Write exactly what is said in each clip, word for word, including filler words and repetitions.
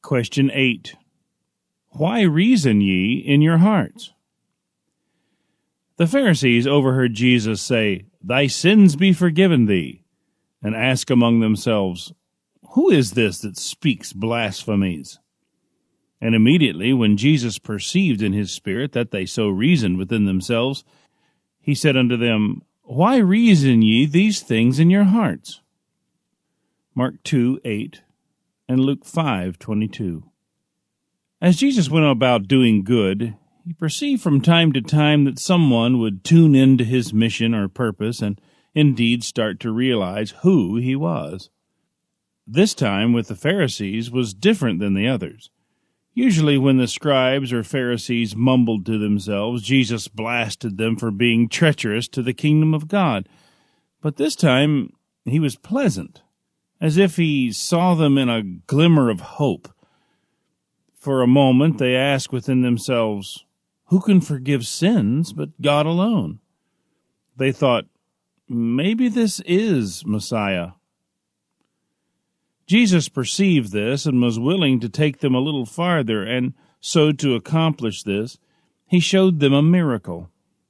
Question eight. Why reason ye in your hearts? The Pharisees overheard Jesus say, Thy sins be forgiven thee, and ask among themselves, Who is this that speaks blasphemies? And immediately, when Jesus perceived in his spirit that they so reasoned within themselves, he said unto them, Why reason ye these things in your hearts? Mark two eight and Luke five twenty-two. As Jesus went about doing good, he perceived from time to time that someone would tune into his mission or purpose and indeed start to realize who he was. This time with the Pharisees was different than the others. Usually when the scribes or Pharisees mumbled to themselves, Jesus blasted them for being treacherous to the kingdom of God. But this time he was pleasant, as if he saw them in a glimmer of hope. For a moment they asked within themselves, Who can forgive sins but God alone? They thought, Maybe this is Messiah. Jesus perceived this and was willing to take them a little farther, and so to accomplish this, he showed them a miracle.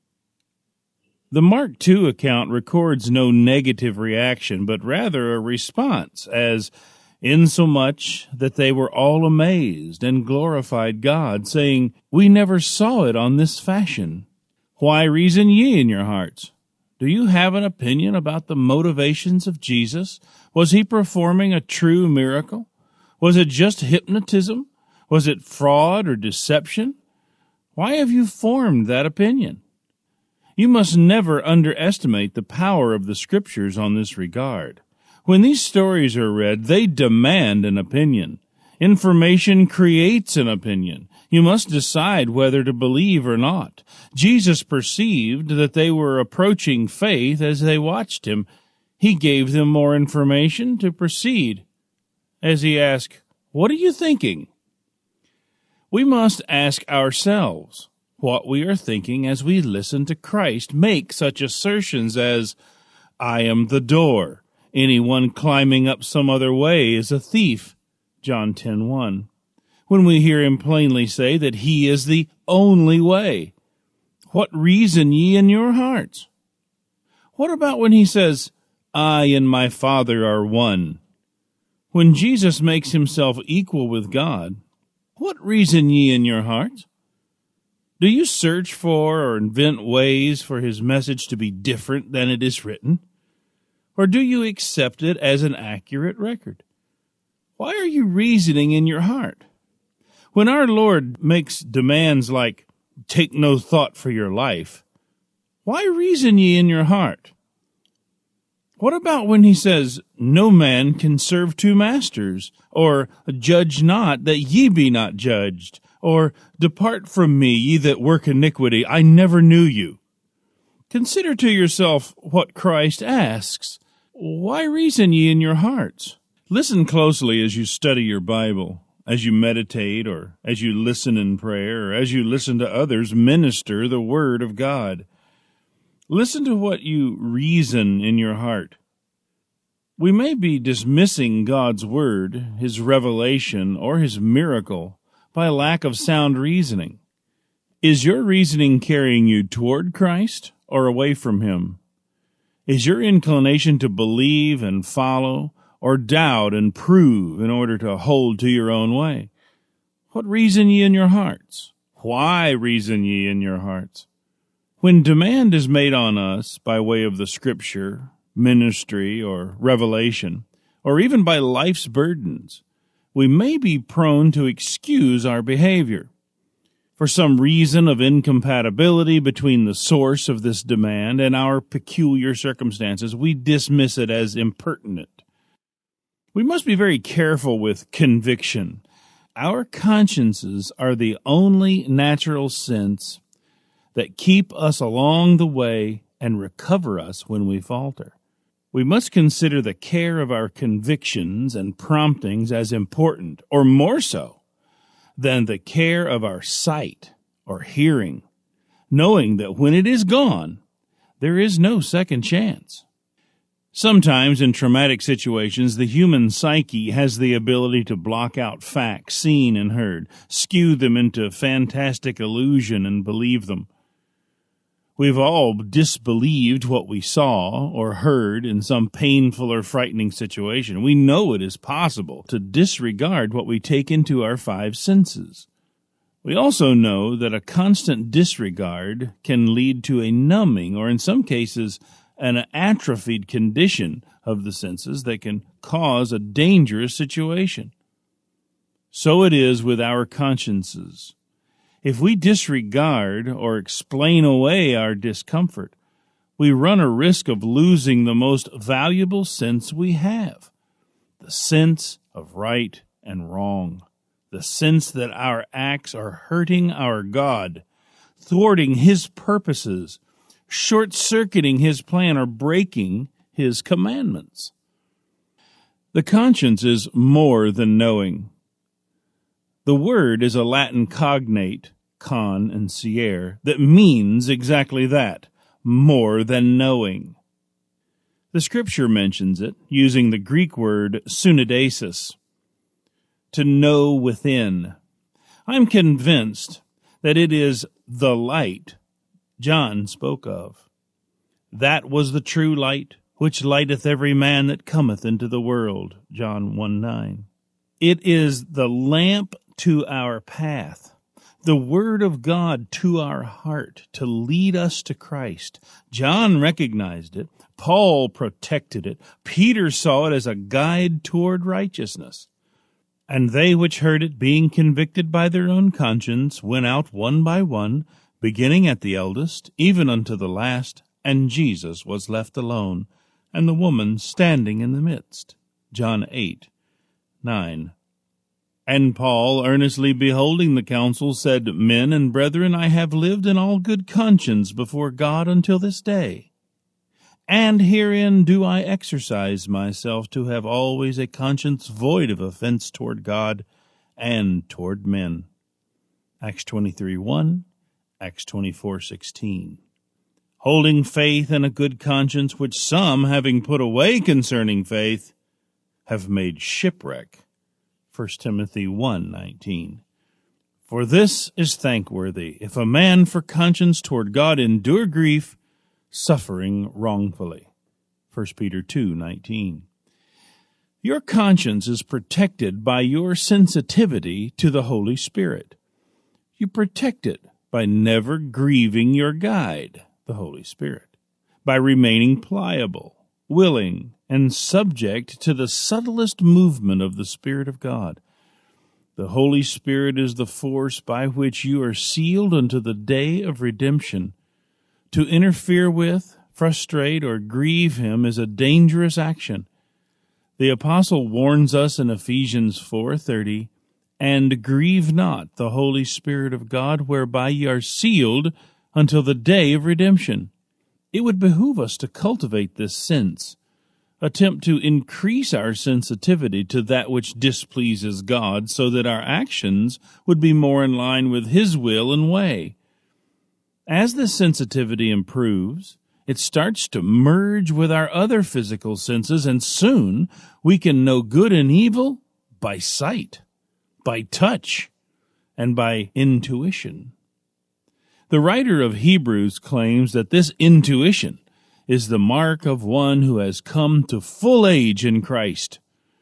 The Mark two account records no negative reaction, but rather a response, as insomuch that they were all amazed and glorified God, saying, We never saw it on this fashion. Why reason ye in your hearts? Do you have an opinion about the motivations of Jesus? Was he performing a true miracle? Was it just hypnotism? Was it fraud or deception? Why have you formed that opinion? You must never underestimate the power of the Scriptures on this regard. When these stories are read, they demand an opinion. Information creates an opinion. You must decide whether to believe or not. Jesus perceived that they were approaching faith as they watched him. He gave them more information to proceed. As he asked, What are you thinking? We must ask ourselves what we are thinking as we listen to Christ make such assertions as, I am the door. Anyone climbing up some other way is a thief. John ten one. When we hear him plainly say that he is the only way. What reason ye in your hearts? What about when he says, I and my Father are one? When Jesus makes himself equal with God, what reason ye in your hearts? Do you search for or invent ways for his message to be different than it is written? Or do you accept it as an accurate record? Why are you reasoning in your heart? When our Lord makes demands like, take no thought for your life, why reason ye in your heart? What about when he says, no man can serve two masters, or judge not that ye be not judged, or depart from me, ye that work iniquity, I never knew you? Consider to yourself what Christ asks. Why reason ye in your hearts? Listen closely as you study your Bible, as you meditate, or as you listen in prayer, or as you listen to others minister the Word of God. Listen to what you reason in your heart. We may be dismissing God's Word, His revelation, or His miracle by lack of sound reasoning. Is your reasoning carrying you toward Christ or away from Him? Is your inclination to believe and follow, or doubt and prove in order to hold to your own way? What reason ye in your hearts? Why reason ye in your hearts? When demand is made on us by way of the Scripture, ministry, or revelation, or even by life's burdens, we may be prone to excuse our behavior. For some reason of incompatibility between the source of this demand and our peculiar circumstances, we dismiss it as impertinent. We must be very careful with conviction. Our consciences are the only natural sense that keep us along the way and recover us when we falter. We must consider the care of our convictions and promptings as important, or more so, than the care of our sight or hearing, knowing that when it is gone, there is no second chance. Sometimes in traumatic situations, the human psyche has the ability to block out facts seen and heard, skew them into fantastic illusion and believe them. We've all disbelieved what we saw or heard in some painful or frightening situation. We know it is possible to disregard what we take into our five senses. We also know that a constant disregard can lead to a numbing, or in some cases, an atrophied condition of the senses that can cause a dangerous situation. So it is with our consciences. If we disregard or explain away our discomfort, we run a risk of losing the most valuable sense we have, the sense of right and wrong, the sense that our acts are hurting our God, thwarting His purposes, short-circuiting His plan, or breaking His commandments. The conscience is more than knowing. The word is a Latin cognate, con and sier, that means exactly that, more than knowing. The Scripture mentions it using the Greek word synodesis, to know within. I'm convinced that it is the light John spoke of. That was the true light, which lighteth every man that cometh into the world, John one nine. It is the lamp to our path, the Word of God to our heart, to lead us to Christ. John recognized it. Paul protected it. Peter saw it as a guide toward righteousness. And they which heard it, being convicted by their own conscience, went out one by one, beginning at the eldest, even unto the last, and Jesus was left alone, and the woman standing in the midst. John eight nine. And Paul, earnestly beholding the council, said, Men and brethren, I have lived in all good conscience before God until this day. And herein do I exercise myself to have always a conscience void of offense toward God and toward men. Acts twenty-three one, Acts twenty-four sixteen. Holding faith and a good conscience, which some, having put away concerning faith, have made shipwreck. First Timothy one nineteen. For this is thankworthy, if a man for conscience toward God endure grief, suffering wrongfully. First Peter two nineteen. Your conscience is protected by your sensitivity to the Holy Spirit. You protect it by never grieving your guide, the Holy Spirit, by remaining pliable, willing, and subject to the subtlest movement of the Spirit of God. The Holy Spirit is the force by which you are sealed unto the day of redemption. To interfere with, frustrate, or grieve Him is a dangerous action. The Apostle warns us in Ephesians four thirty, And grieve not the Holy Spirit of God, whereby ye are sealed until the day of redemption. It would behoove us to cultivate this sense, attempt to increase our sensitivity to that which displeases God, so that our actions would be more in line with His will and way. As this sensitivity improves, it starts to merge with our other physical senses, and soon we can know good and evil by sight, by touch, and by intuition. The writer of Hebrews claims that this intuition is the mark of one who has come to full age in Christ.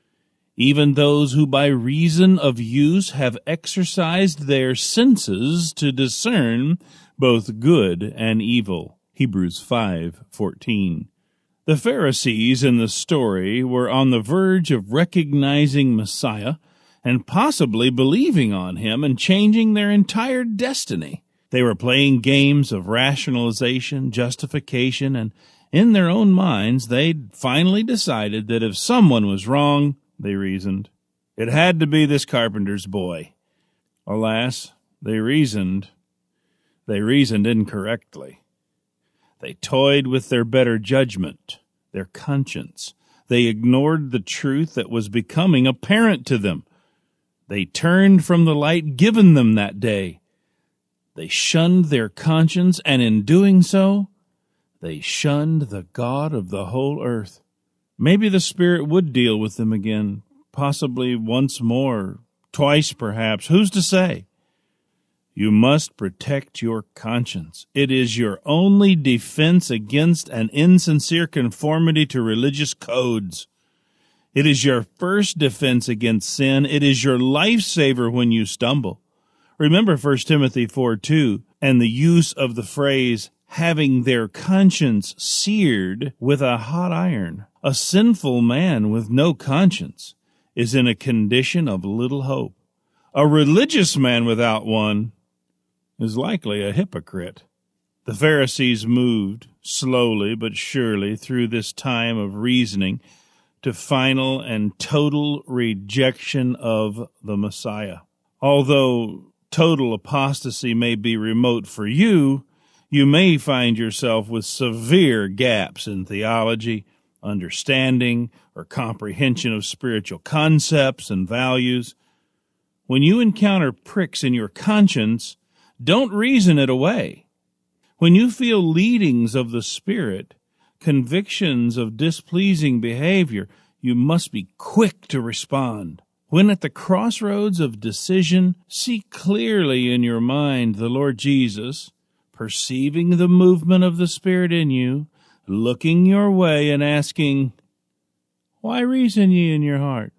Even those who by reason of use have exercised their senses to discern both good and evil. Hebrews five fourteen. The Pharisees in the story were on the verge of recognizing Messiah and possibly believing on Him and changing their entire destiny. They were playing games of rationalization, justification, and in their own minds, they'd finally decided that if someone was wrong, they reasoned, it had to be this carpenter's boy. Alas, they reasoned. They reasoned incorrectly. They toyed with their better judgment, their conscience. They ignored the truth that was becoming apparent to them. They turned from the light given them that day. They shunned their conscience, and in doing so, they shunned the God of the whole earth. Maybe the Spirit would deal with them again, possibly once more, twice perhaps. Who's to say? You must protect your conscience. It is your only defense against an insincere conformity to religious codes. It is your first defense against sin. It is your lifesaver when you stumble. Remember First Timothy four two and the use of the phrase, having their conscience seared with a hot iron. A sinful man with no conscience is in a condition of little hope. A religious man without one is likely a hypocrite. The Pharisees moved slowly but surely through this time of reasoning to final and total rejection of the Messiah. Although total apostasy may be remote for you, you may find yourself with severe gaps in theology, understanding, or comprehension of spiritual concepts and values. When you encounter pricks in your conscience, don't reason it away. When you feel leadings of the Spirit, convictions of displeasing behavior, you must be quick to respond. When at the crossroads of decision, see clearly in your mind the Lord Jesus, perceiving the movement of the Spirit in you, looking your way and asking, "Why reason ye in your heart?